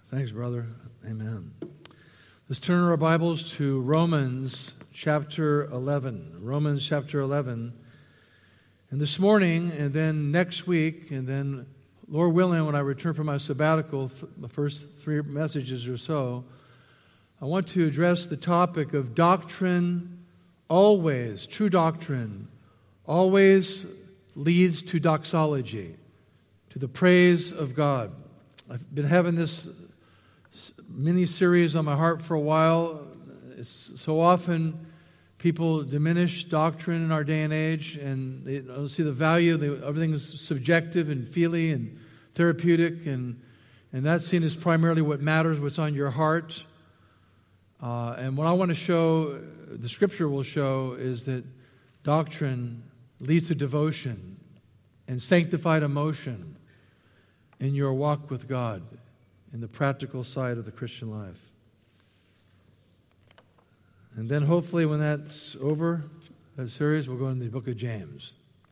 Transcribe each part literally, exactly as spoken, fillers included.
Thanks, brother. Amen. Let's turn our Bibles to Romans chapter eleven. Romans chapter eleven. And this morning, and then next week, and then, Lord willing, when I return from my sabbatical, the first three messages or so, I want to address the topic of doctrine always, true doctrine, always leads to doxology, to the praise of God. I've been having this mini-series on my heart for a while. It's so often people diminish doctrine in our day and age, and they don't see the value. They, everything is subjective and feely and therapeutic, and, and that's seen as primarily what matters, what's on your heart. Uh, and what I want to show, the Scripture will show, is that doctrine leads to devotion and sanctified emotion in your walk with God, in the practical side of the Christian life. And then hopefully when that's over, that series, we'll go into the book of James.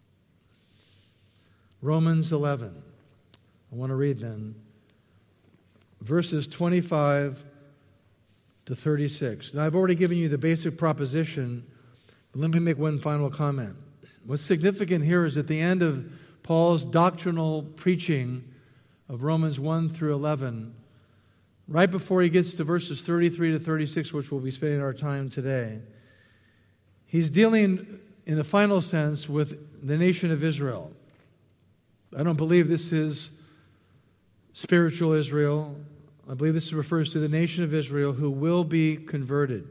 Romans eleven. I want to read then verses twenty-five to thirty-six. Now, I've already given you the basic proposition, but let me make one final comment. What's significant here is at the end of Paul's doctrinal preaching of Romans one through eleven, right before he gets to verses thirty-three to thirty-six, which we'll be spending our time today, he's dealing in the final sense with the nation of Israel. I don't believe this is spiritual Israel. I believe this refers to the nation of Israel who will be converted.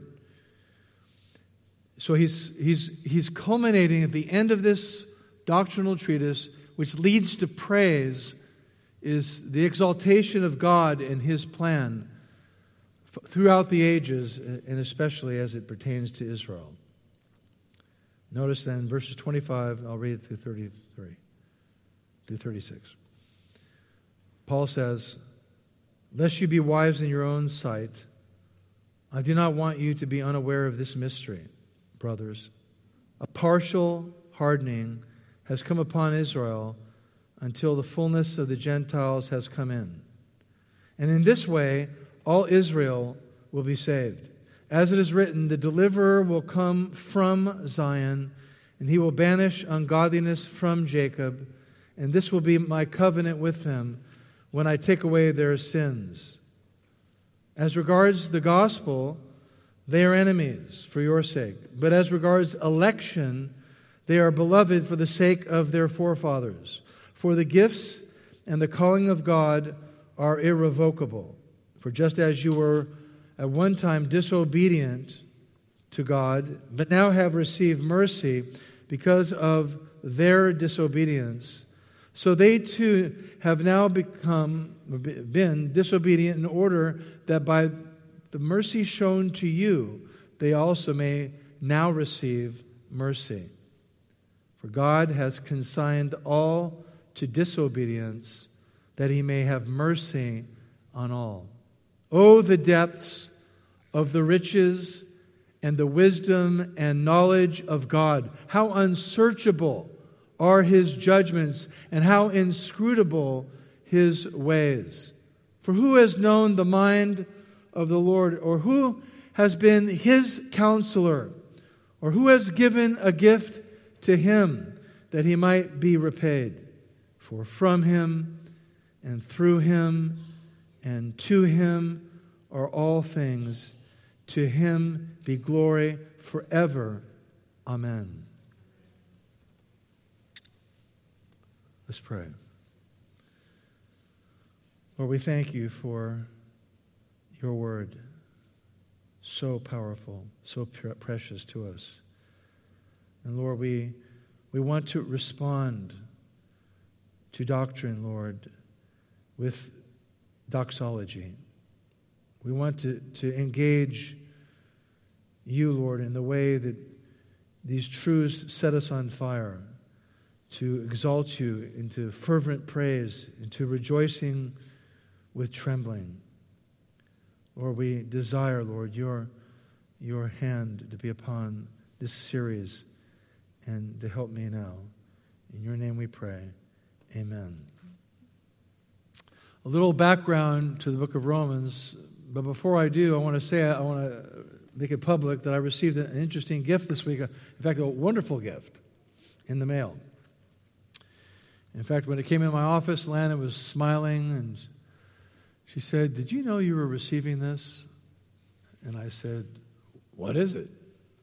So he's, he's, he's culminating at the end of this doctrinal treatise, which leads to praise, is the exaltation of God and His plan f- throughout the ages, and especially as it pertains to Israel. Notice then, verses twenty-five, I'll read through thirty-three, through thirty-six. Paul says, "Lest you be wise in your own sight, I do not want you to be unaware of this mystery, brothers. A partial hardening has come upon Israel until the fullness of the Gentiles has come in. And in this way, all Israel will be saved. As it is written, the deliverer will come from Zion, and he will banish ungodliness from Jacob, and this will be my covenant with them when I take away their sins. As regards the gospel, they are enemies for your sake. But as regards election, they are beloved for the sake of their forefathers. For the gifts and the calling of God are irrevocable. For just as you were at one time disobedient to God, but now have received mercy because of their disobedience, so they too have now become been disobedient in order that by the mercy shown to you, they also may now receive mercy. For God has consigned all to disobedience, that He may have mercy on all. Oh, the depths of the riches and the wisdom and knowledge of God! How unsearchable are His judgments, and how inscrutable His ways! For who has known the mind of the Lord, or who has been His counselor, or who has given a gift to Him that He might be repaid? For from Him and through Him and to Him are all things. To Him be glory forever. Amen." Let's pray. Lord, we thank You for Your word, so powerful, so precious to us. And Lord, we, we want to respond to doctrine, Lord, with doxology. We want to, to engage You, Lord, in the way that these truths set us on fire, to exalt You into fervent praise, into rejoicing with trembling. Lord, we desire, Lord, Your, your hand to be upon this series and to help me now. In Your name we pray. Amen. a little background to the book of Romans. But before I do, I want to say, I want to make it public that I received an interesting gift this week. In fact, a wonderful gift in the mail. In fact, when it came in my office, Lana was smiling, and she said, "Did you know you were receiving this?" And I said, "What is it?"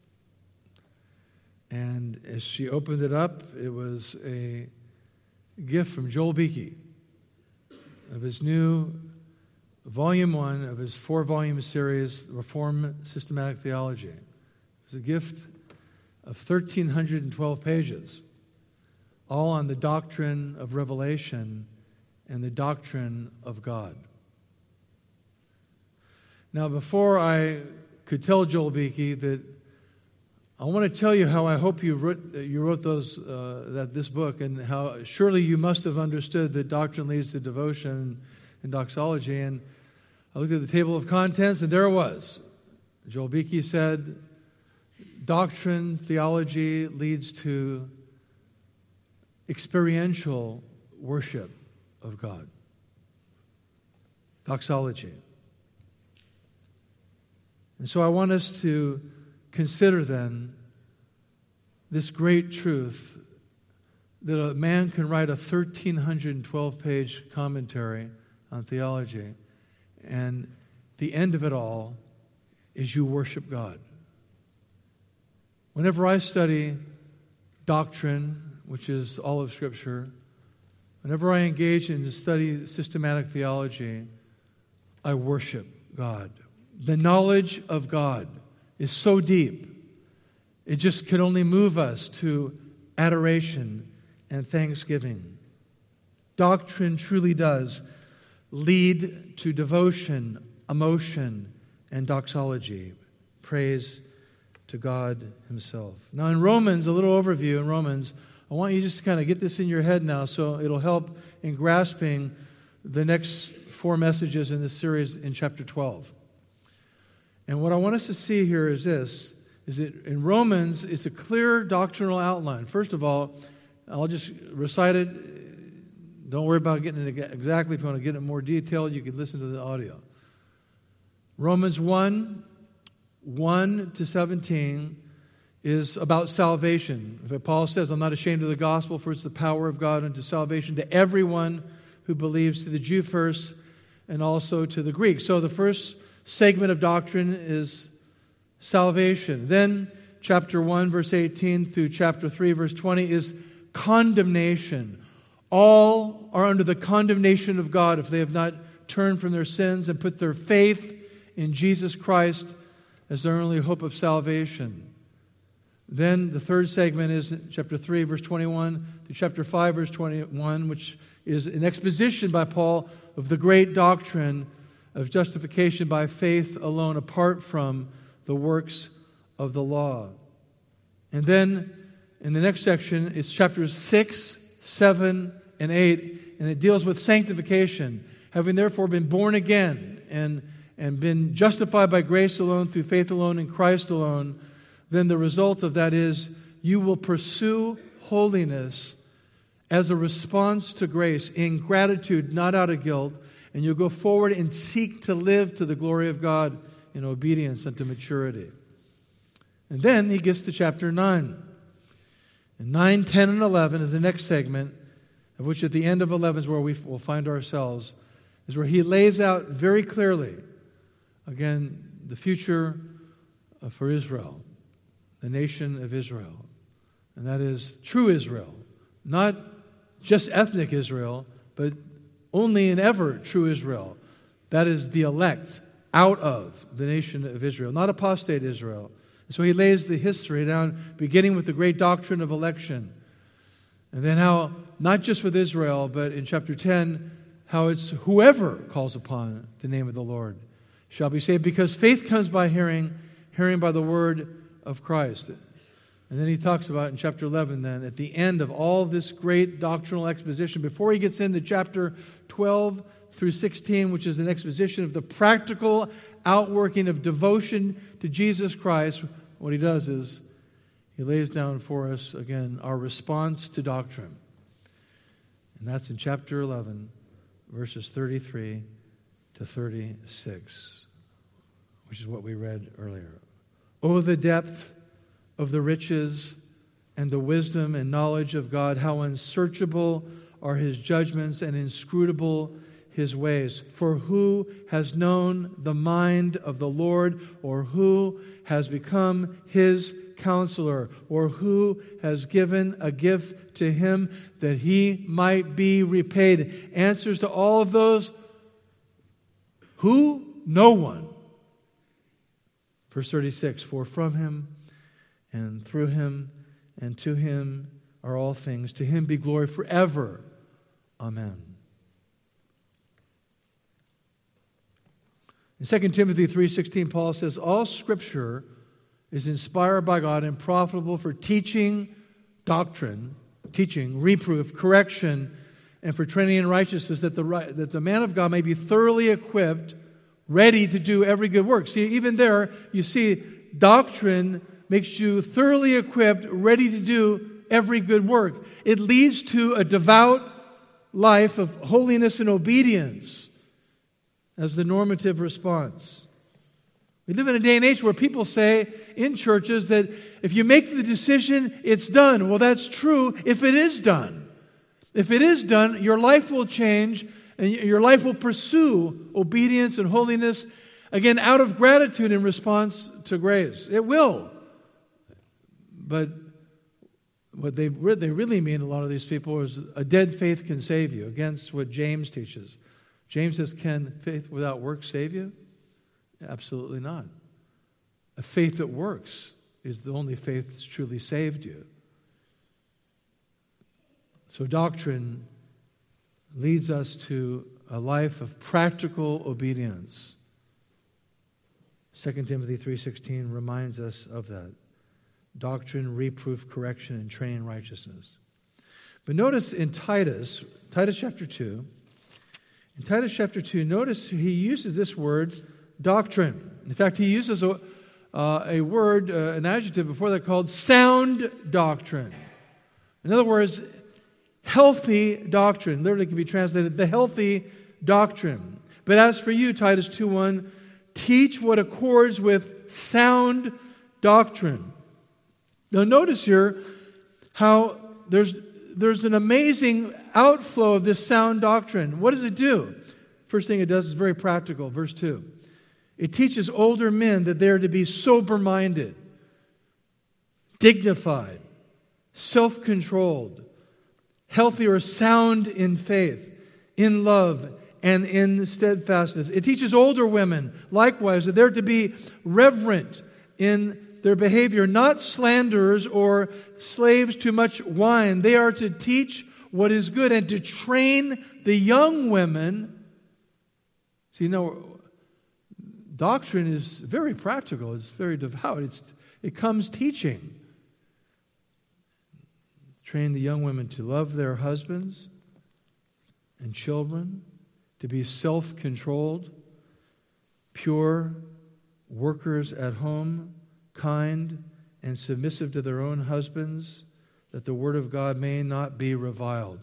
And as she opened it up, it was a gift from Joel Beeke of his new volume one of his four-volume series, Reformed Systematic Theology. It was a gift of one thousand three hundred twelve pages, all on the doctrine of revelation and the doctrine of God. Now, before I could tell Joel Beeke that I want to tell you how I hope you wrote, you wrote those uh, that this book, and how surely you must have understood that doctrine leads to devotion and doxology. And I looked at the table of contents, and there it was. Joel Beeke said, doctrine, theology leads to experiential worship of God. Doxology. And so I want us to consider then this great truth that a man can write a one thousand three hundred twelve page commentary on theology, and the end of it all is you worship God. Whenever I study doctrine, which is all of Scripture, whenever I engage in study systematic theology, I worship God. The knowledge of God is so deep, it just can only move us to adoration and thanksgiving. Doctrine truly does lead to devotion, emotion, and doxology. Praise to God Himself. Now in Romans, a little overview in Romans, I want you just to kind of get this in your head now so it'll help in grasping the next four messages in this series in chapter twelve. And what I want us to see here is this, is that in Romans, it's a clear doctrinal outline. First of all, I'll just recite it. Don't worry about getting it exactly. If you want to get it more detailed, you can listen to the audio. Romans one, one to seventeen is about salvation. Paul says, I'm not ashamed of the gospel, for it's the power of God unto salvation to everyone who believes, to the Jew first, and also to the Greek. So the first segment of doctrine is salvation. Then chapter one, verse eighteen through chapter three, verse twenty is condemnation. All are under the condemnation of God if they have not turned from their sins and put their faith in Jesus Christ as their only hope of salvation. Then the third segment is chapter three, verse twenty-one through chapter five, verse twenty-one, which is an exposition by Paul of the great doctrine of justification by faith alone, apart from the works of the law. And then in the next section is chapters six, seven, and eight, and it deals with sanctification. Having therefore been born again and, and been justified by grace alone, through faith alone, in Christ alone, then the result of that is you will pursue holiness as a response to grace, in gratitude, not out of guilt, and you'll go forward and seek to live to the glory of God in obedience unto maturity. And then he gets to chapter nine. And nine, ten, and eleven is the next segment, of which at the end of eleven is where we will find ourselves, is where he lays out very clearly, again, the future for Israel, the nation of Israel. And that is true Israel, not just ethnic Israel, but only and ever true Israel. That is the elect out of the nation of Israel, not apostate Israel. And so he lays the history down, beginning with the great doctrine of election. And then how, not just with Israel, but in chapter ten, how it's whoever calls upon the name of the Lord shall be saved, because faith comes by hearing, hearing by the word of Christ. And then he talks about in chapter eleven then, at the end of all this great doctrinal exposition, before he gets into chapter twelve through sixteen, which is an exposition of the practical outworking of devotion to Jesus Christ, what he does is he lays down for us, again, our response to doctrine. And that's in chapter eleven, verses thirty-three to thirty-six, which is what we read earlier. Oh, the depth of the riches and the wisdom and knowledge of God, how unsearchable are his judgments and inscrutable his ways. For who has known the mind of the Lord, or who has become his counselor, or who has given a gift to him that he might be repaid? Answers to all of those. Who? No one. Verse thirty-six, for from him and through him and to him are all things. To him be glory forever. Amen. In Second Timothy three sixteen, Paul says, all Scripture is inspired by God and profitable for teaching, doctrine, teaching, reproof, correction, and for training in righteousness, that the, that the man of God may be thoroughly equipped, ready to do every good work. See, even there, you see, doctrine makes you thoroughly equipped, ready to do every good work. It leads to a devout life of holiness and obedience as the normative response. We live in a day and age where people say in churches that if you make the decision, it's done. Well, that's true if it is done. If it is done, your life will change and your life will pursue obedience and holiness, again, out of gratitude in response to grace. It will. But what they, re- they really mean, a lot of these people, is a dead faith can save you, against what James teaches. James says, can faith without works save you? Absolutely not. A faith that works is the only faith that's truly saved you. So doctrine leads us to a life of practical obedience. Second Timothy three sixteen reminds us of that. Doctrine, reproof, correction, and training in righteousness. But notice in Titus, Titus chapter two, in Titus chapter two, notice he uses this word, doctrine. In fact, he uses a, uh, a word, uh, an adjective before that called sound doctrine. In other words, healthy doctrine. Literally can be translated the healthy doctrine. But as for you, Titus two one, teach what accords with sound doctrine. Now notice here how there's, there's an amazing outflow of this sound doctrine. What does it do? First thing it does is very practical. Verse two. It teaches older men that they are to be sober-minded, dignified, self-controlled, healthy or sound in faith, in love, and in steadfastness. It teaches older women, likewise, that they're to be reverent in their behavior, not slanderers or slaves to much wine. They are to teach what is good and to train the young women. See, you know, doctrine is very practical. It's very devout. It's, it comes teaching. Train the young women to love their husbands and children, to be self-controlled, pure, workers at home, kind, and submissive to their own husbands, that the word of God may not be reviled.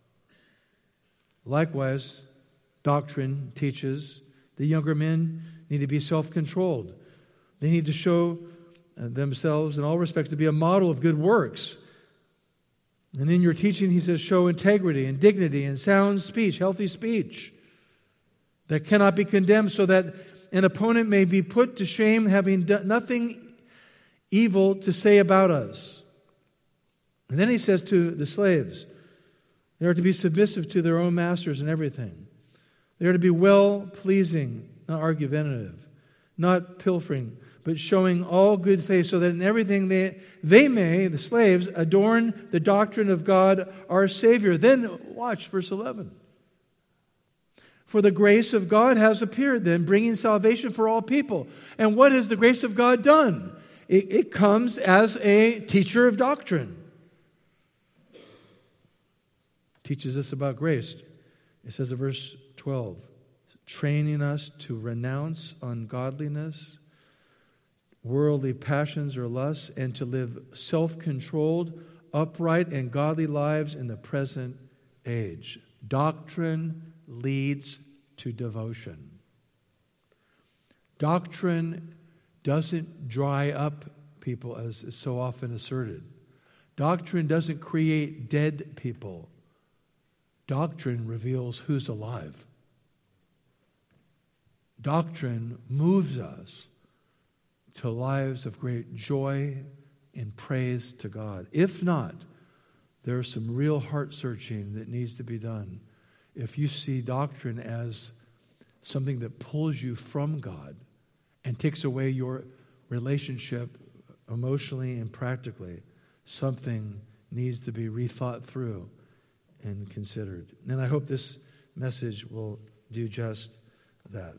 Likewise, doctrine teaches the younger men need to be self-controlled. They need to show themselves in all respects to be a model of good works. And in your teaching, he says, show integrity and dignity and sound speech, healthy speech that cannot be condemned, so that an opponent may be put to shame, having done nothing evil to say about us. And then he says to the slaves, they are to be submissive to their own masters in everything. They are to be well-pleasing, not argumentative, not pilfering, but showing all good faith, so that in everything they, they may, the slaves, adorn the doctrine of God our Savior. Then, watch verse eleven. For the grace of God has appeared then, bringing salvation for all people. And what has the grace of God done? It, it comes as a teacher of doctrine. Teaches us about grace. It says in verse twelve, training us to renounce ungodliness, worldly passions or lusts, and to live self-controlled, upright, and godly lives in the present age. Doctrine leads to devotion. Doctrine doesn't dry up people, as is so often asserted. Doctrine doesn't create dead people. Doctrine reveals who's alive. Doctrine moves us to lives of great joy and praise to God. If not, there's some real heart searching that needs to be done. If you see doctrine as something that pulls you from God and takes away your relationship emotionally and practically, something needs to be rethought through and considered. And I hope this message will do just that.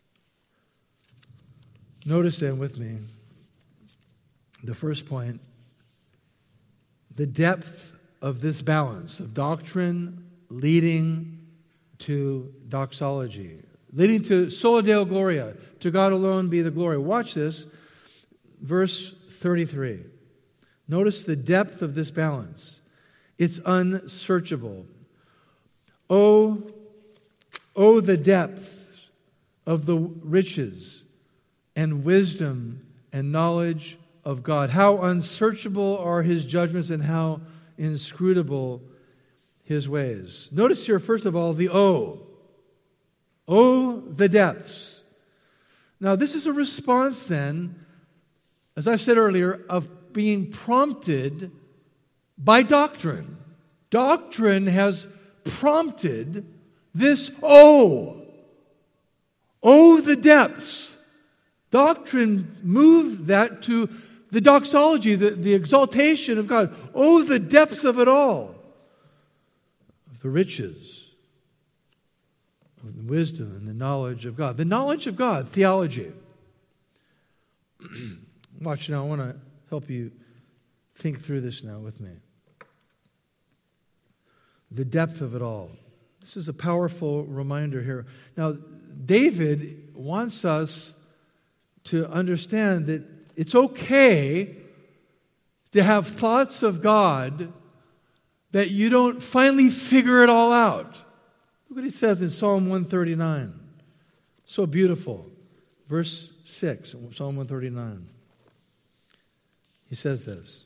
Notice then with me the first point, the depth of this balance of doctrine leading to doxology, leading to sola Deo Gloria, to God alone be the glory. Watch this, verse thirty-three. Notice the depth of this balance. It's unsearchable. Oh, oh, the depth of the riches and wisdom and knowledge of God. How unsearchable are His judgments and how inscrutable His ways. Notice here, first of all, the oh. Oh, the depths. Now, this is a response then, as I said earlier, of being prompted by doctrine. Doctrine has prompted this oh. Oh, the depths. Doctrine moved that to the doxology, the, the exaltation of God. Oh, the depths of it all. Of the riches, of the wisdom and the knowledge of God. The knowledge of God, theology. Watch now, I want to help you think through this now with me. The depth of it all. This is a powerful reminder here. Now, David wants us to understand that it's okay to have thoughts of God that you don't finally figure it all out. Look what he says in Psalm one thirty-nine. So beautiful. Verse six, Psalm one thirty-nine. He says this.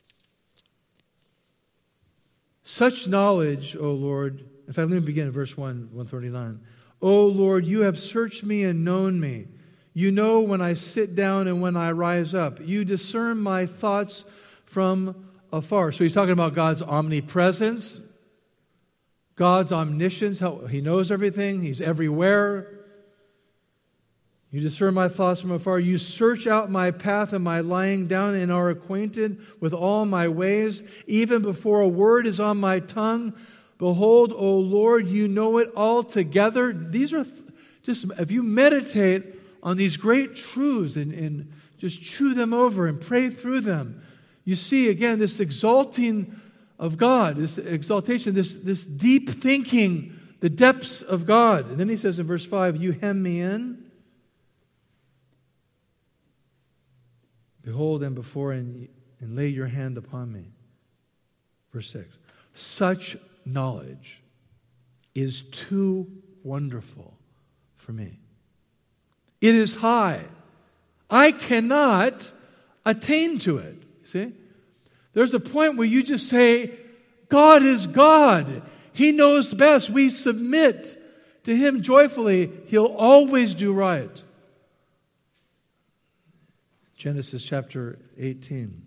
Such knowledge, O Lord, in fact, let me begin at verse one, one thirty-nine. O Lord, you have searched me and known me. You know when I sit down and when I rise up. You discern my thoughts from afar. So he's talking about God's omnipresence, God's omniscience, how He knows everything, He's everywhere. You discern my thoughts from afar. You search out my path and my lying down and are acquainted with all my ways. Even before a word is on my tongue, behold, O Lord, you know it altogether. These are th- just, if you meditate on these great truths and, and just chew them over and pray through them, you see again this exalting of God, this exaltation, this, this deep thinking, the depths of God. And then he says in verse five, you hem me in. Behold, and before, and, and lay your hand upon me. Verse six. Such knowledge is too wonderful for me. It is high. I cannot attain to it. See? There's a point where you just say, God is God. He knows best. We submit to Him joyfully. He'll always do right. Genesis chapter eighteen.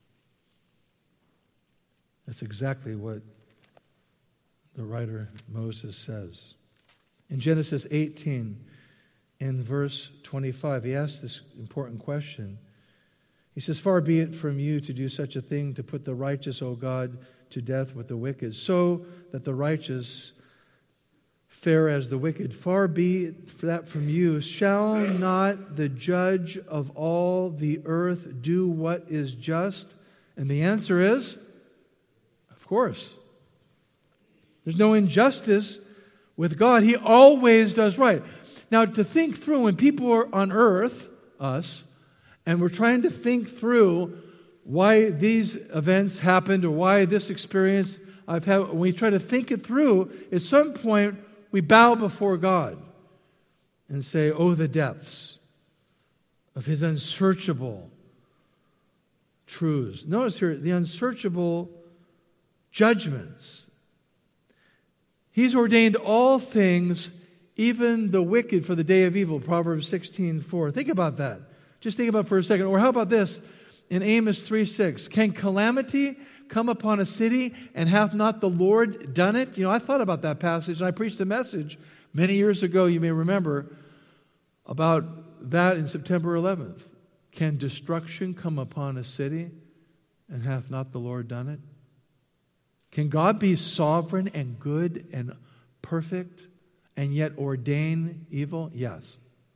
That's exactly what the writer Moses says. In Genesis eighteen, in verse twenty-five, he asks this important question. He says, far be it from you to do such a thing, to put the righteous, O God, to death with the wicked, so that the righteous fare as the wicked. Far be that from you. Shall not the judge of all the earth do what is just? And the answer is, of course. There's no injustice with God. He always does right. Now, to think through, when people are on earth, us, and we're trying to think through why these events happened or why this experience I've had, when we try to think it through, at some point we bow before God and say, oh, the depths of his unsearchable truths. Notice here, the unsearchable judgments. He's ordained all things, even the wicked, for the day of evil, Proverbs sixteen four. Think about that. Just think about it for a second. Or how about this in Amos three six? Can calamity come upon a city, and hath not the Lord done it? You know, I thought about that passage, and I preached a message many years ago, you may remember, about that in September eleventh. Can destruction come upon a city, and hath not the Lord done it? Can God be sovereign and good and perfect and yet ordain evil? Yes.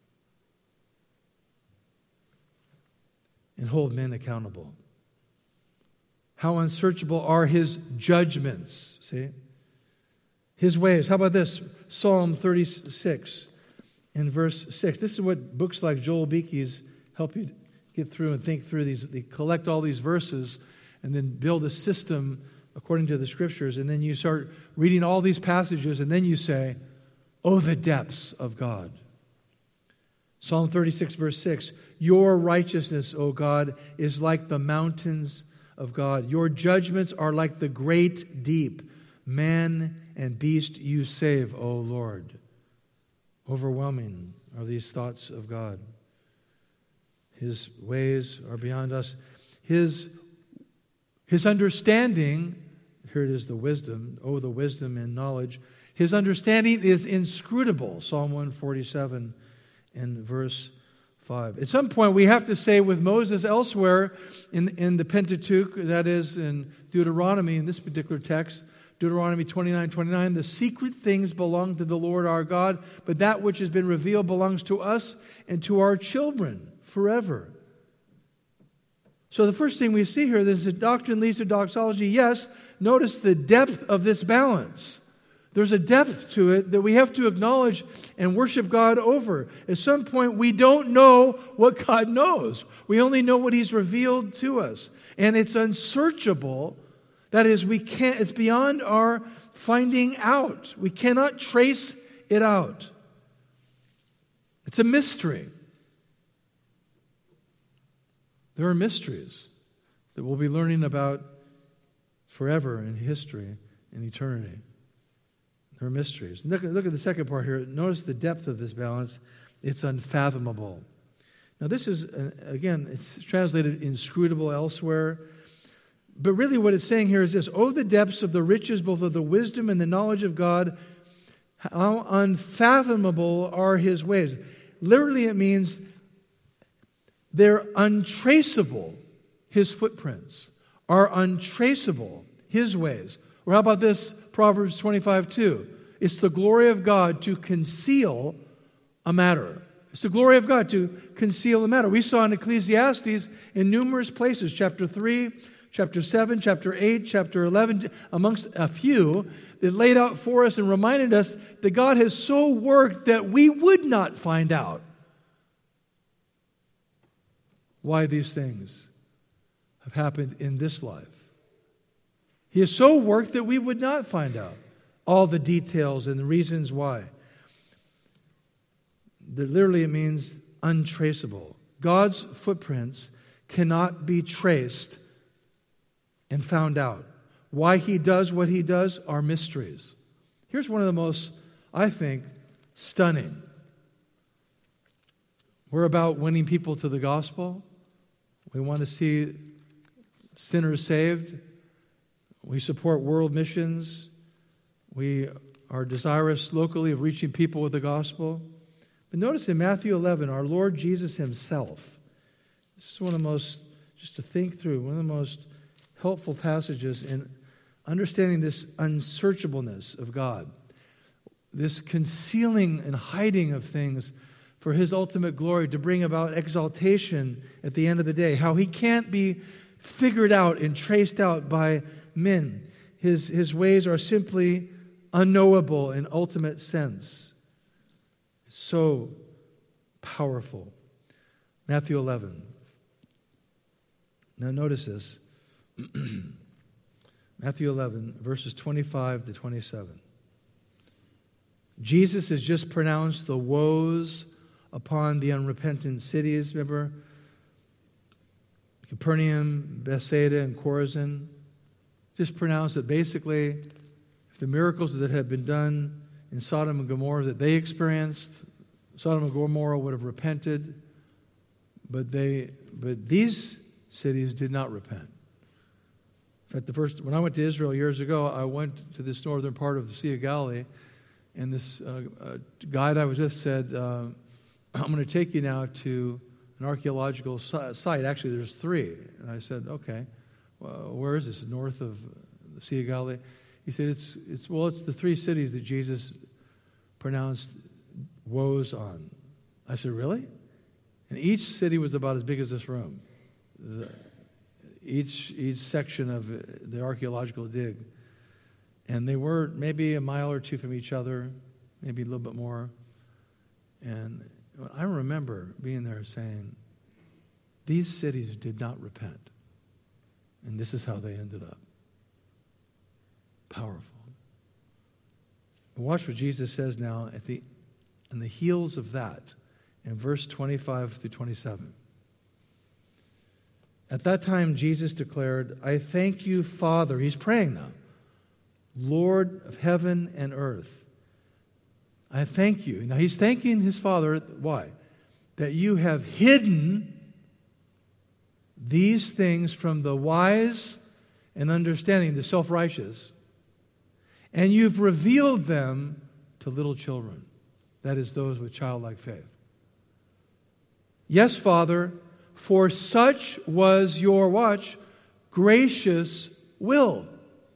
And hold men accountable. How unsearchable are his judgments, see? His ways. How about this? Psalm thirty-six in verse six. This is what books like Joel Beeke's help you get through and think through these. They collect all these verses and then build a system according to the Scriptures. And then you start reading all these passages and then you say, oh, the depths of God. Psalm thirty-six, verse six. Your righteousness, O God, is like the mountains of God. Your judgments are like the great deep. Man and beast you save, O Lord. Overwhelming are these thoughts of God. His ways are beyond us. His, his understanding, here it is, the wisdom. Oh, the wisdom and knowledge. His understanding is inscrutable. Psalm one forty-seven and verse five. At some point, we have to say with Moses elsewhere in, in the Pentateuch, that is in Deuteronomy, in this particular text, Deuteronomy twenty-nine twenty-nine, the secret things belong to the Lord our God, but that which has been revealed belongs to us and to our children forever. So the first thing we see here is that doctrine leads to doxology. Yes, notice the depth of this balance. There's a depth to it that we have to acknowledge and worship God over. At some point, we don't know what God knows. We only know what He's revealed to us. And it's unsearchable. That is, we can't, it's beyond our finding out. We cannot trace it out. It's a mystery. There are mysteries that we'll be learning about forever in history, in eternity. There are mysteries. Look, look at the second part here. Notice the depth of this balance. It's unfathomable. Now this is, uh, again, it's translated inscrutable elsewhere. But really what it's saying here is this. Oh, the depths of the riches, both of the wisdom and the knowledge of God. How unfathomable are His ways. Literally it means they're untraceable. His footprints are untraceable. His ways. Or how about this? Proverbs twenty-five two. It's the glory of God to conceal a matter. It's the glory of God to conceal a matter. We saw in Ecclesiastes in numerous places, chapter three, chapter seven, chapter eight, chapter eleven, amongst a few, that laid out for us and reminded us that God has so worked that we would not find out why these things have happened in this life. He has so worked that we would not find out all the details and the reasons why. Literally, it means untraceable. God's footprints cannot be traced and found out. Why He does what He does are mysteries. Here's one of the most, I think, stunning. We're about winning people to the gospel. We want to see sinners saved. We support world missions. We are desirous locally of reaching people with the gospel. But notice in Matthew eleven, our Lord Jesus Himself, this is one of the most, just to think through, one of the most helpful passages in understanding this unsearchableness of God, this concealing and hiding of things for His ultimate glory to bring about exaltation at the end of the day, how He can't be figured out and traced out by men. His, his ways are simply unknowable in ultimate sense. It's so powerful. Matthew eleven. Now notice this. Matthew eleven, verses twenty-five to twenty-seven. Jesus has just pronounced the woes upon the unrepentant cities. Remember? Capernaum, Bethsaida, and Chorazin. Just pronounced that basically, if the miracles that had been done in Sodom and Gomorrah that they experienced, Sodom and Gomorrah would have repented, but they, but these cities did not repent. In fact, the first when I went to Israel years ago, I went to this northern part of the Sea of Galilee, and this uh, uh, guide I was with said, uh, "I'm going to take you now to an archaeological site. Actually, there's three." And I said, "Okay, well, where is this? North of the Sea of Galilee?" He said, "It's it's well, it's the three cities that Jesus pronounced woes on." I said, "Really?" And each city was about as big as this room. The, each each section of the archaeological dig, and they were maybe a mile or two from each other, maybe a little bit more. And I remember being there saying, these cities did not repent. And this is how they ended up. Powerful. And watch what Jesus says now at the on the heels of that in verse twenty-five through twenty-seven. At that time, Jesus declared, "I thank you, Father." He's praying now. "Lord of heaven and earth. I thank you." Now he's thanking his Father. Why? That you have hidden these things from the wise and understanding, the self-righteous, and you've revealed them to little children. That is, those with childlike faith. Yes, Father, for such was your, watch, gracious will.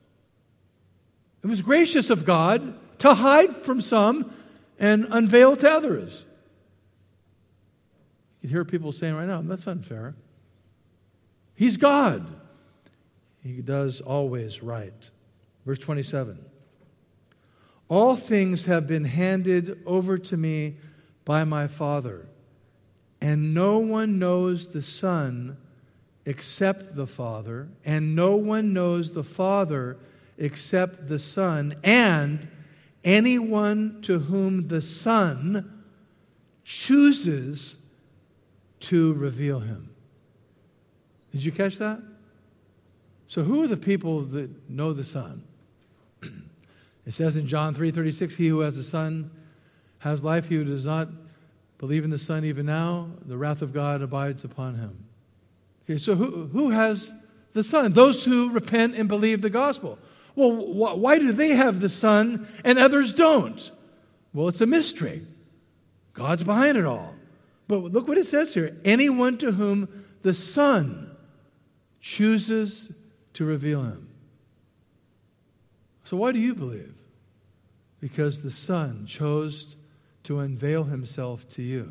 It was gracious of God to hide from some and unveil to others. You can hear people saying right now, that's unfair. He's God. He does always right. Verse twenty-seven. All things have been handed over to me by my Father, and no one knows the Son except the Father, and no one knows the Father except the Son, and anyone to whom the Son chooses to reveal him. Did you catch that? So who are the people that know the Son? It says in John three thirty-six, "He who has the Son has life. He who does not believe in the Son even now, the wrath of God abides upon him." Okay, so who, who has the Son? Those who repent and believe the gospel. Well, wh- why do they have the Son and others don't? Well, it's a mystery. God's behind it all. But look what it says here. Anyone to whom the Son chooses to reveal him. So why do you believe? Because the Son chose to unveil himself to you.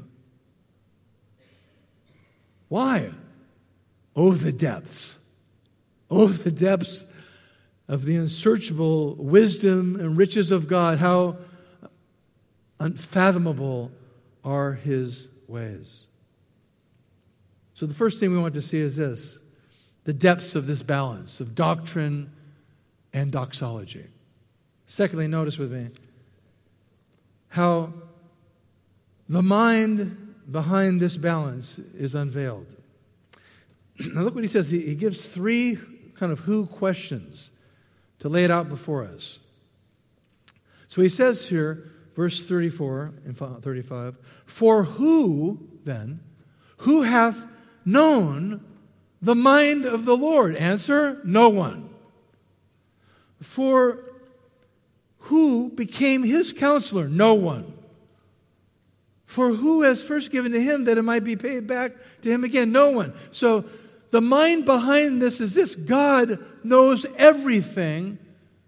Why? Oh, the depths. Oh, the depths of the unsearchable wisdom and riches of God. How unfathomable are his ways. So the first thing we want to see is this: the depths of this balance of doctrine and doxology. Secondly, notice with me how the mind behind this balance is unveiled. Now look what he says. He, he gives three kind of who questions to lay it out before us. So he says here, verse thirty-four and thirty-five, "For who, then, who hath known the mind of the Lord?" Answer, no one. "For who became his counselor?" No one. "For who has first given to him that it might be paid back to him again?" No one. So the mind behind this is this: God knows everything.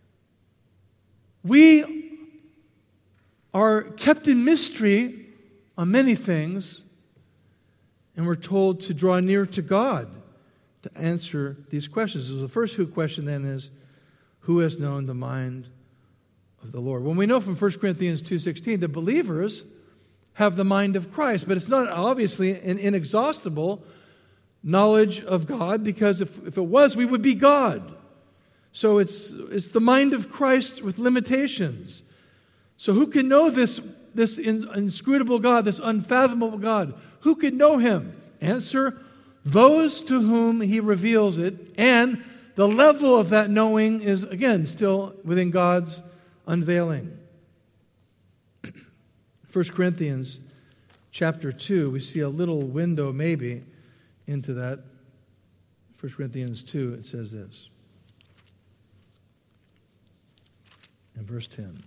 We are kept in mystery on many things, and we're told to draw near to God to answer these questions. So the first who question then is, who has known the mind of the Lord? When we know from First Corinthians two sixteen that believers have the mind of Christ, but it's not obviously an inexhaustible knowledge of God, because if, if it was, we would be God. So it's, it's the mind of Christ with limitations. So who can know this, this inscrutable God, this unfathomable God? Who can know him? Answer, those to whom he reveals it, and the level of that knowing is, again, still within God's unveiling. First Corinthians chapter two, we see a little window maybe into that. First Corinthians two, it says this. In verse ten.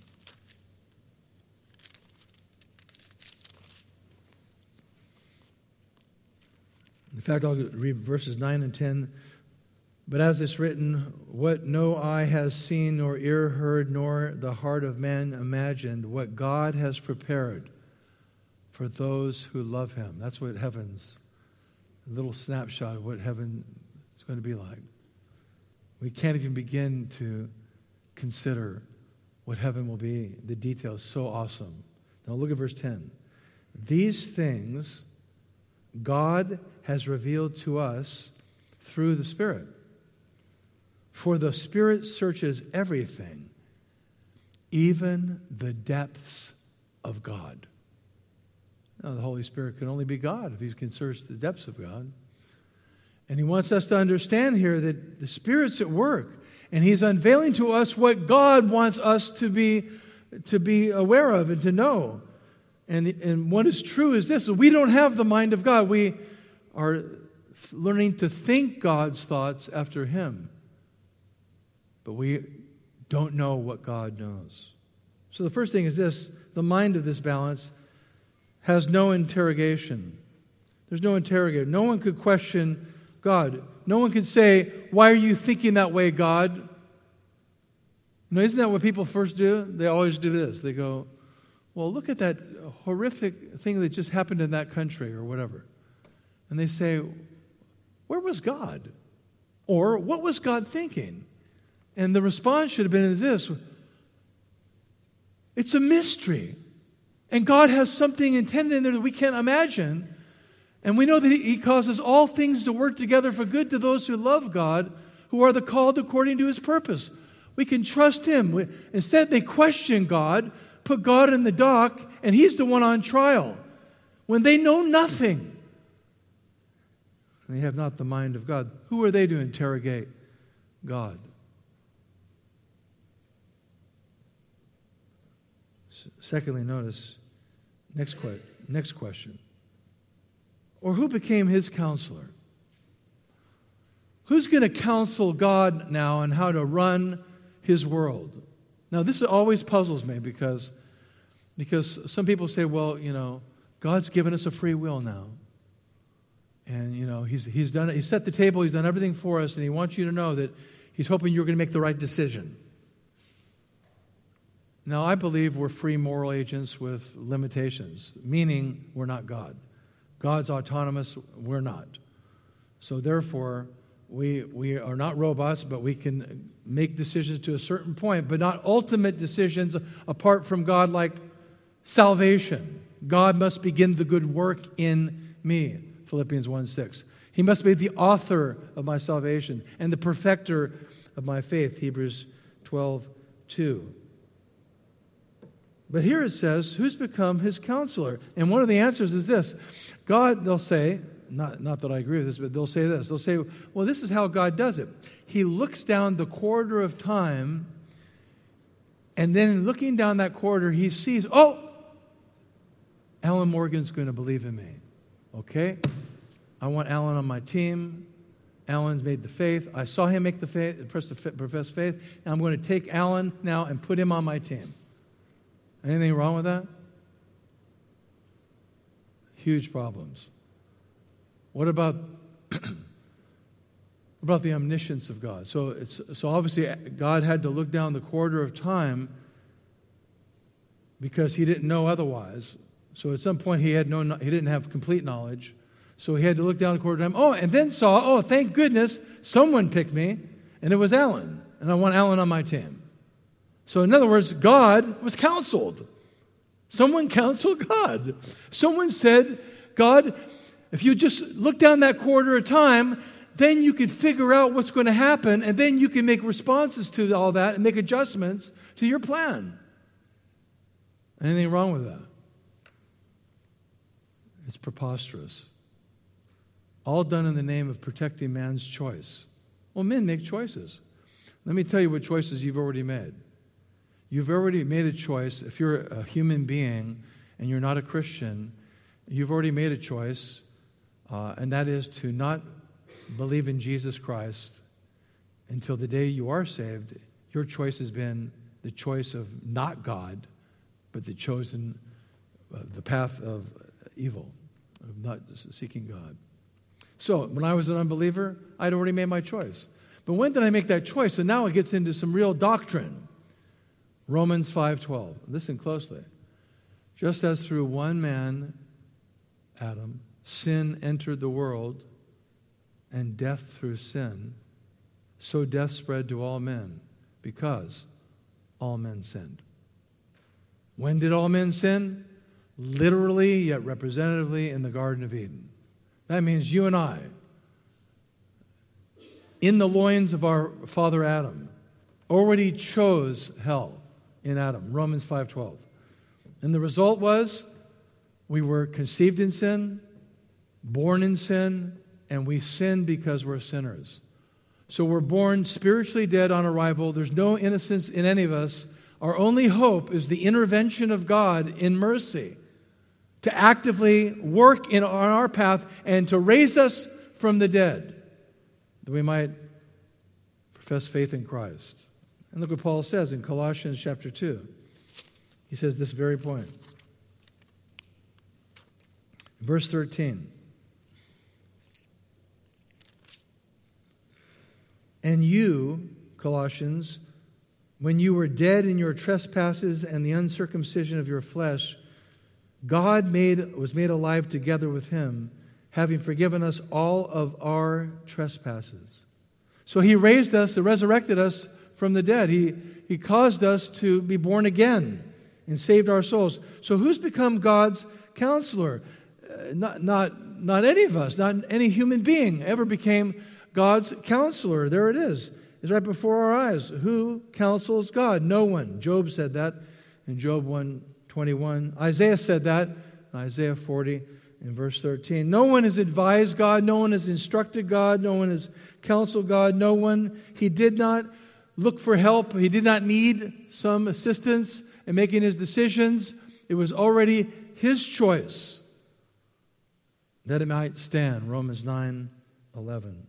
In fact, I'll read verses nine and ten. But as it's written, what no eye has seen, nor ear heard, nor the heart of man imagined, what God has prepared for those who love him. That's what heaven's, a little snapshot of what heaven is going to be like. We can't even begin to consider what heaven will be. The details, so awesome. Now look at verse ten. These things God has revealed to us through the Spirit. For the Spirit searches everything, even the depths of God. Now, the Holy Spirit can only be God if he can search the depths of God. And he wants us to understand here that the Spirit's at work, and he's unveiling to us what God wants us to be, to be aware of and to know. And, and what is true is this: we don't have the mind of God. We are learning to think God's thoughts after him. But we don't know what God knows. So the first thing is this: the mind of this balance has no interrogation. There's no interrogator. No one could question God. No one could say, why are you thinking that way, God? No, isn't that what people first do? They always do this. They go, well, look at that horrific thing that just happened in that country or whatever. And they say, where was God? Or what was God thinking? And the response should have been this: it's a mystery. And God has something intended in there that we can't imagine. And we know that he causes all things to work together for good to those who love God, who are the called according to his purpose. We can trust him. We, instead, they question God, put God in the dock, and he's the one on trial when they know nothing. They have not the mind of God. Who are they to interrogate God? Secondly, notice, next, que- next question. Or who became his counselor? Who's going to counsel God now on how to run his world? Now, this always puzzles me because, because some people say, well, you know, God's given us a free will now. And, you know, he's, he's done it. He's set the table. He's done everything for us. And he wants you to know that he's hoping you're going to make the right decision. Now, I believe we're free moral agents with limitations, meaning we're not God. God's autonomous, we're not. So therefore, we we are not robots, but we can make decisions to a certain point, but not ultimate decisions apart from God, like salvation. God must begin the good work in me, Philippians one six. He must be the author of my salvation and the perfecter of my faith, Hebrews twelve two. But here it says, who's become his counselor? And one of the answers is this. God, they'll say, not, not that I agree with this, but they'll say this. They'll say, well, this is how God does it. He looks down the corridor of time, and then looking down that corridor, he sees, oh, Alan Morgan's going to believe in me. Okay? I want Alan on my team. Alan's made the faith. I saw him make the faith, profess faith, and I'm going to take Alan now and put him on my team. Anything wrong with that? Huge problems. What about what about the omniscience of God? So it's so obviously God had to look down the corridor of time because he didn't know otherwise. So at some point he had no he didn't have complete knowledge. So he had to look down the corridor of time. Oh, and then saw, oh, thank goodness someone picked me, and it was Alan, and I want Alan on my team. So in other words, God was counseled. Someone counseled God. Someone said, God, if you just look down that corridor of time, then you can figure out what's going to happen, and then you can make responses to all that and make adjustments to your plan. Anything wrong with that? It's preposterous. All done in the name of protecting man's choice. Well, men make choices. Let me tell you what choices you've already made. You've already made a choice. If you're a human being and you're not a Christian, you've already made a choice, uh, and that is to not believe in Jesus Christ until the day you are saved. Your choice has been the choice of not God, but the chosen, uh, the path of evil, of not seeking God. So when I was an unbeliever, I'd already made my choice. But when did I make that choice? And now it gets into some real doctrine. Romans five twelve. Listen closely. Just as through one man, Adam, sin entered the world, and death through sin, so death spread to all men, because all men sinned. When did all men sin? Literally, yet representatively, in the Garden of Eden. That means you and I, in the loins of our father Adam, already chose hell in Adam, Romans five twelve. And the result was we were conceived in sin, born in sin, and we sinned because we're sinners. So we're born spiritually dead on arrival. There's no innocence in any of us. Our only hope is the intervention of God in mercy to actively work in, on our path and to raise us from the dead, that we might profess faith in Christ. And look what Paul says in Colossians chapter two. He says this very point. Verse thirteen. And you, Colossians, when you were dead in your trespasses and the uncircumcision of your flesh, God made was made alive together with him, having forgiven us all of our trespasses. So he raised us, he resurrected us from the dead. He, he caused us to be born again and saved our souls. So who's become God's counselor? Uh, not, not, not any of us, not any human being ever became God's counselor. There it is. It's right before our eyes. Who counsels God? No one. Job said that in Job one twenty-one. Isaiah said that in Isaiah forty in verse thirteen. No one has advised God. No one has instructed God. No one has counseled God. No one. He did not look for help. He did not need some assistance in making his decisions. It was already his choice that it might stand. Romans nine eleven.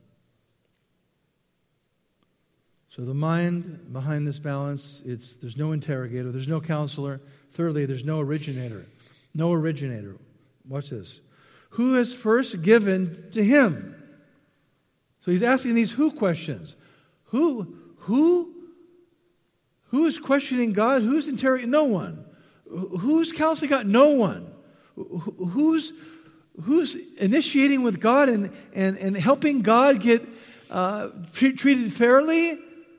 So the mind behind this balance, it's there's no interrogator, there's no counselor. Thirdly, there's no originator. No originator. Watch this. Who has first given to him? So he's asking these who questions. Who, who, who is questioning God? Who's interrogating? No one. Who's counseling God? No one. Who's, who's initiating with God and, and, and helping God get uh, tre- treated fairly?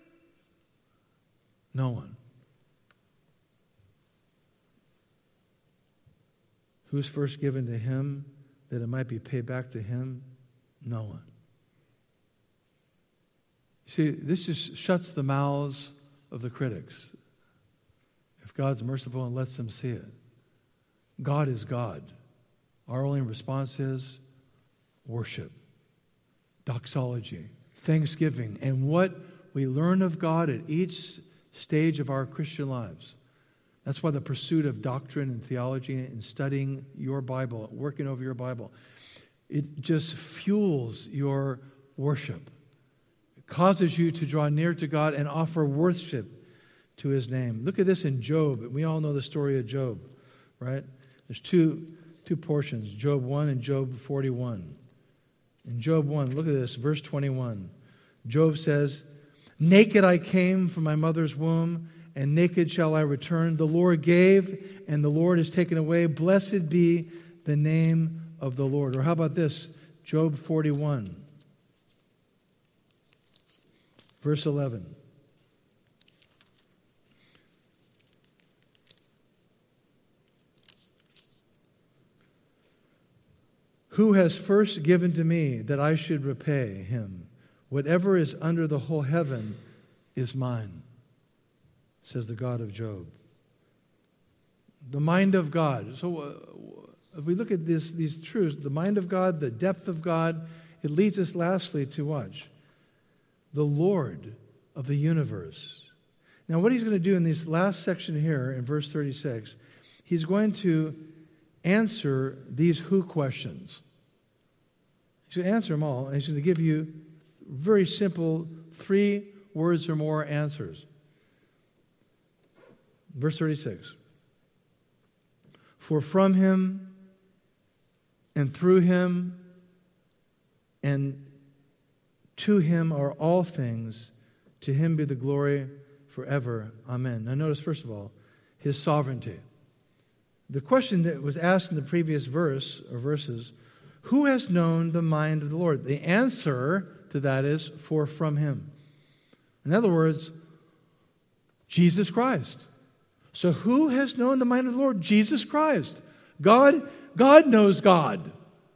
No one. Who's first given to him that it might be paid back to him? No one. You see, this just shuts the mouths of the critics. If God's merciful and lets them see it. God is God. Our only response is worship, doxology, thanksgiving, and what we learn of God at each stage of our Christian lives. That's why the pursuit of doctrine and theology and studying your Bible, working over your Bible, it just fuels your worship. It causes you to draw near to God and offer worship to his name. Look at this in Job. We all know the story of Job, right? There's two, two portions, Job one and Job forty-one. In Job one, look at this, verse twenty-one. Job says, naked I came from my mother's womb, and naked shall I return. The Lord gave, and the Lord has taken away. Blessed be the name of the Lord. Or how about this? Job forty-one, verse eleven. Who has first given to me that I should repay him? Whatever is under the whole heaven is mine, says the God of Job. The mind of God. So uh, if we look at this, these truths, the mind of God, the depth of God, it leads us lastly to watch the Lord of the universe. Now what he's going to do in this last section here in verse thirty-six, he's going to answer these who questions. He's going to answer them all, and he's going to give you very simple three words or more answers. Verse thirty-six. For from him and through him and to him are all things. To him be the glory forever. Amen. Now notice, first of all, his sovereignty. The question that was asked in the previous verse or verses, who has known the mind of the Lord? The answer to that is, for from him. In other words, Jesus Christ. So who has known the mind of the Lord? Jesus Christ. God, God knows God.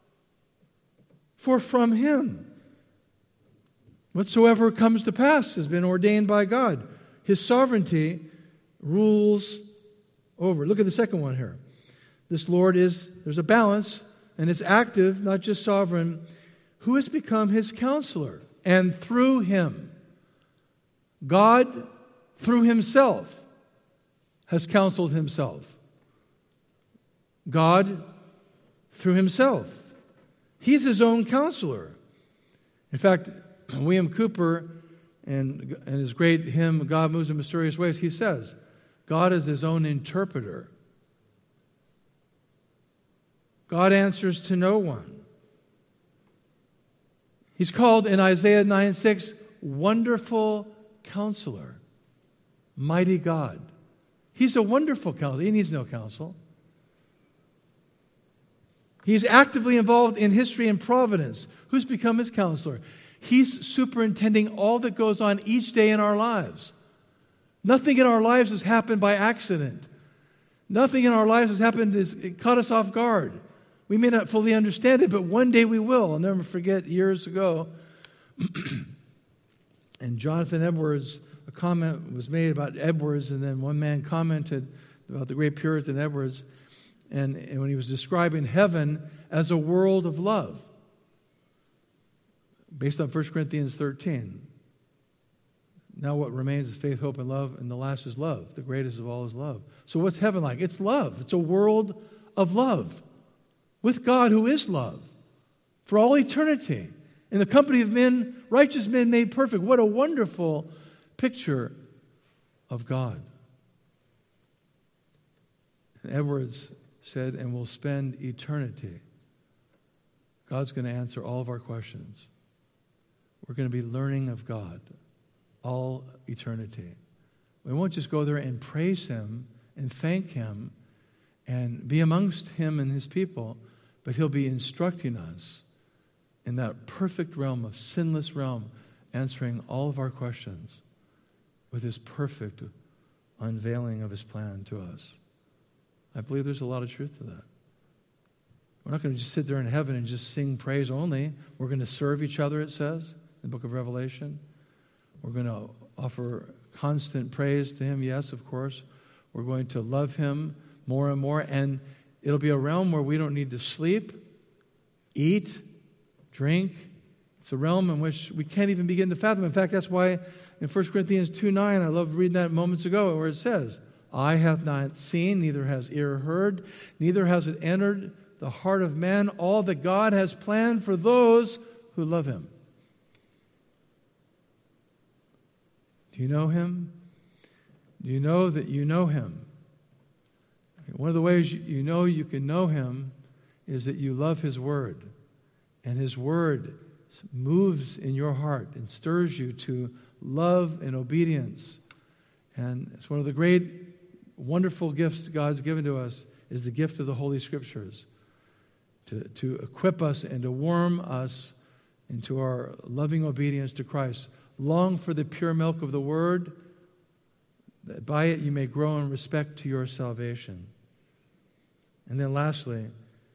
For from him, whatsoever comes to pass has been ordained by God. His sovereignty rules over. Look at the second one here. This Lord is, there's a balance, and it's active, not just sovereign. Who has become his counselor? And through him, God, through himself, has counseled himself. God, through himself. He's his own counselor. In fact, William Cooper, in, in his great hymn, God Moves in Mysterious Ways, he says, God is his own interpreter. God answers to no one. He's called in Isaiah nine six, Wonderful Counselor, Mighty God. He's a wonderful counselor. He needs no counsel. He's actively involved in history and providence. Who's become his counselor? He's superintending all that goes on each day in our lives. Nothing in our lives has happened by accident. Nothing in our lives has happened is it caught us off guard. We may not fully understand it, but one day we will. I'll never forget years ago, and Jonathan Edwards, a comment was made about Edwards, and then one man commented about the great Puritan Edwards, and, and when he was describing heaven as a world of love, based on First Corinthians thirteen. Now what remains is faith, hope, and love, and the last is love. The greatest of all is love. So what's heaven like? It's love. It's a world of love with God who is love for all eternity. In the company of men, righteous men made perfect. What a wonderful picture of God. And Edwards said, and we'll spend eternity. God's going to answer all of our questions. We're going to be learning of God all eternity. We won't just go there and praise him and thank him and be amongst him and his people, but he'll be instructing us in that perfect realm of sinless realm, answering all of our questions with his perfect unveiling of his plan to us. I believe there's a lot of truth to that. We're not going to just sit there in heaven and just sing praise only. We're going to serve each other, it says in the book of Revelation. We're going to offer constant praise to him, yes, of course. We're going to love him more and more, and it'll be a realm where we don't need to sleep, eat, drink. It's a realm in which we can't even begin to fathom. In fact, that's why in First Corinthians two nine, I love reading that moments ago, where it says, eye hath not seen, neither has ear heard, neither has it entered the heart of man all that God has planned for those who love him. Do you know him? Do you know that you know him? One of the ways you know you can know him is that you love his word. And his word moves in your heart and stirs you to love and obedience. And it's one of the great, wonderful gifts God's given to us is the gift of the Holy Scriptures. To, to equip us and to warm us into our loving obedience to Christ. Long for the pure milk of the word, that by it you may grow in respect to your salvation. And then lastly,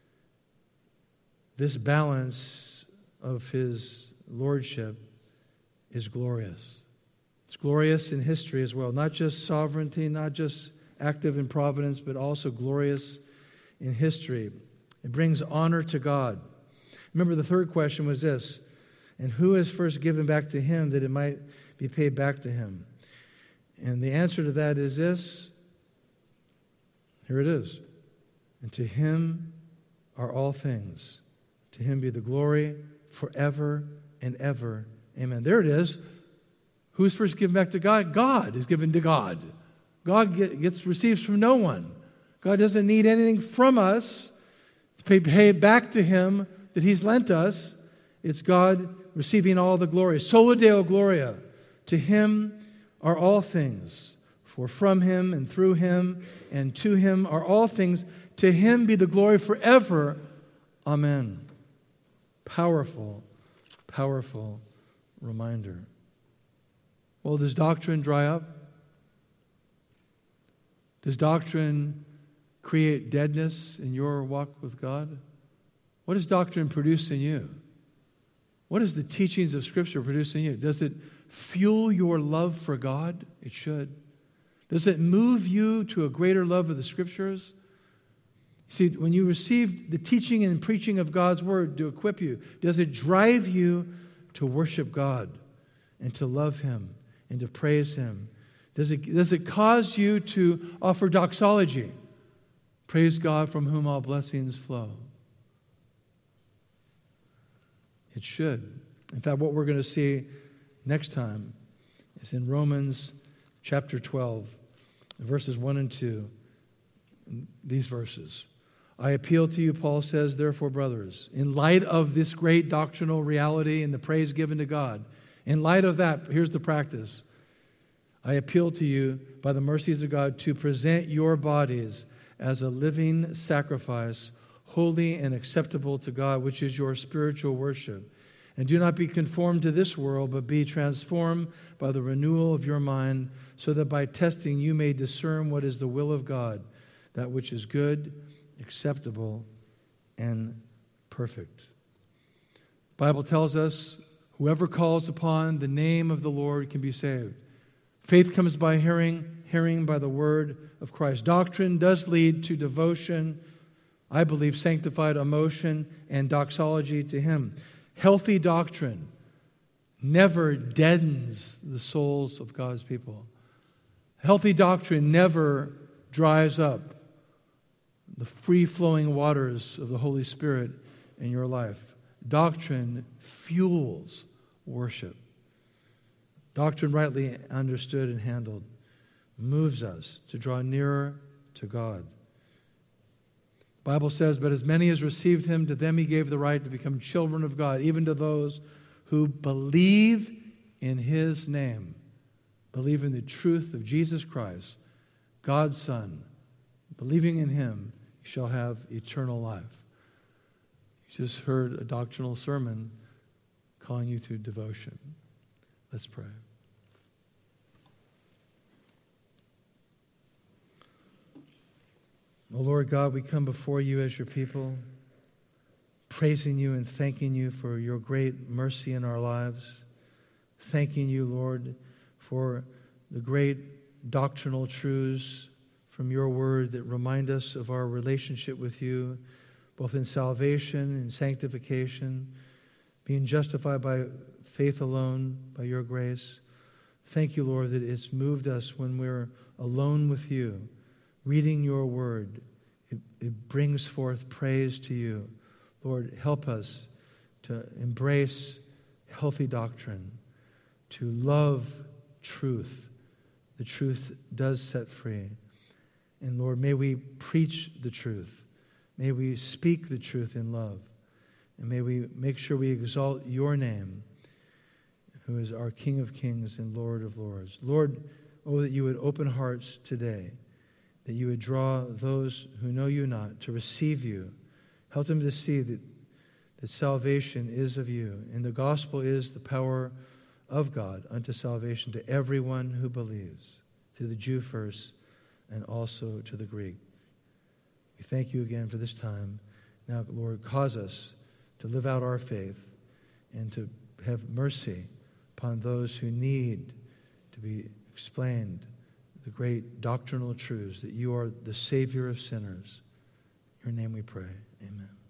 this balance of his lordship is glorious. It's glorious in history as well. Not just sovereignty, not just active in providence, but also glorious in history. It brings honor to God. Remember, the third question was this: and who has first given back to him that it might be paid back to him? And the answer to that is this. Here it is. And to him are all things. To him be the glory forever and ever. Amen. There it is. Who's first given back to God? God is given to God. God gets receives from no one. God doesn't need anything from us to pay, pay back to him that he's lent us. It's God receiving all the glory. Sola Deo Gloria. To him are all things. For from him and through him and to him are all things. To him be the glory forever. Amen. Powerful, powerful reminder. Well, does doctrine dry up? Does doctrine create deadness in your walk with God? What does doctrine produce in you? What does the teachings of Scripture produce in you? Does it fuel your love for God? It should. Does it move you to a greater love of the Scriptures? See, when you receive the teaching and preaching of God's Word to equip you, does it drive you to worship God and to love Him and to praise Him? Does it, does it cause you to offer doxology? Praise God from whom all blessings flow. It should. In fact, what we're going to see next time is in Romans chapter twelve, verses one and two. These verses. I appeal to you, Paul says, therefore, brothers, in light of this great doctrinal reality and the praise given to God, in light of that, here's the practice. I appeal to you by the mercies of God to present your bodies as a living sacrifice, holy and acceptable to God, which is your spiritual worship. And do not be conformed to this world, but be transformed by the renewal of your mind, so that by testing you may discern what is the will of God, that which is good, acceptable, and perfect. The Bible tells us whoever calls upon the name of the Lord can be saved. Faith comes by hearing, hearing by the word of Christ. Doctrine does lead to devotion, I believe, sanctified emotion, and doxology to Him. Healthy doctrine never deadens the souls of God's people. Healthy doctrine never dries up the free-flowing waters of the Holy Spirit in your life. Doctrine fuels worship. Doctrine rightly understood and handled moves us to draw nearer to God. The Bible says, but as many as received him, to them he gave the right to become children of God, even to those who believe in his name, believe in the truth of Jesus Christ, God's Son. Believing in him, you shall have eternal life. You just heard a doctrinal sermon calling you to devotion. Let's pray. Oh Lord God, we come before you as your people, praising you and thanking you for your great mercy in our lives. Thanking you, Lord, for the great doctrinal truths from your word that remind us of our relationship with you, both in salvation and sanctification, being justified by faith alone, by your grace. Thank you, Lord, that it's moved us when we're alone with you, reading your word. It, it brings forth praise to you. Lord, help us to embrace healthy doctrine, to love truth. The truth does set free. And Lord, may we preach the truth. May we speak the truth in love. And may we make sure we exalt your name, who is our King of kings and Lord of lords. Lord, oh, that you would open hearts today, that you would draw those who know you not to receive you. Help them to see that, that salvation is of you, and the gospel is the power of God unto salvation to everyone who believes, to the Jew first, and also to the Greek. We thank you again for this time. Now, Lord, cause us to live out our faith and to have mercy upon those who need to be explained the great doctrinal truths that you are the Savior of sinners. In your name we pray. Amen.